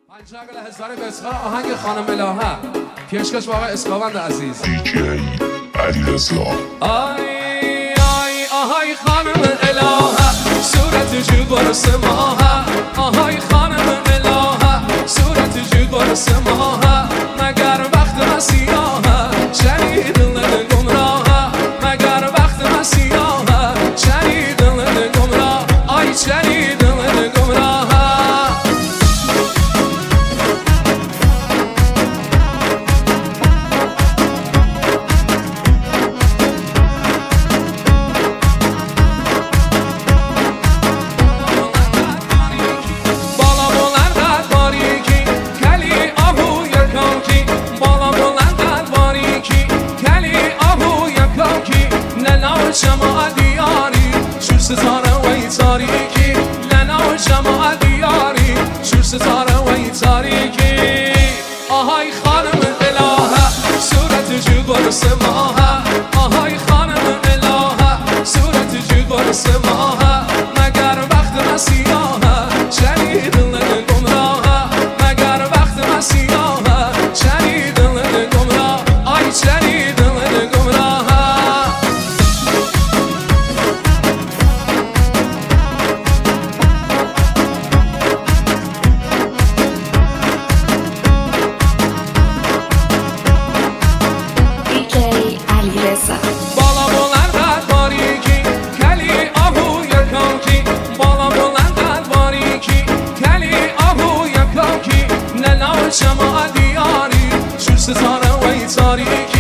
پنجاگل هزاری به اصغار آهنگ خانم الهه پیشکش با آقای اسکاوند عزیز دیجی علیرضا. آی آهای خانم الهه صورت جو برس ماهه آهای خانم الهه صورت جو برس ماهه مگر وقت مسیحه شنید دل گمراهه مگر وقت مسیحه شنید دل گمراه آی شنید دل گمراهه شماع دیاری شور ستاره و ای تاریکی لنا شماع دیاری شور ستاره و ای تاریکی آهای خانم الهه صورت جو برس ماهه آهای خانم الهه صورت جو برس ماهه مگر وقت مسیحه شنید دل گمراهه مگر وقت مسیحه شنید دل گمراه آی شنید دل گمراهه بالا بلند قد باریکی کلی آهو یکاکی بالا بلند قد باریکی کلی آهو یکاکی ننال شماع دیاری شور ستاره و ای تاریکی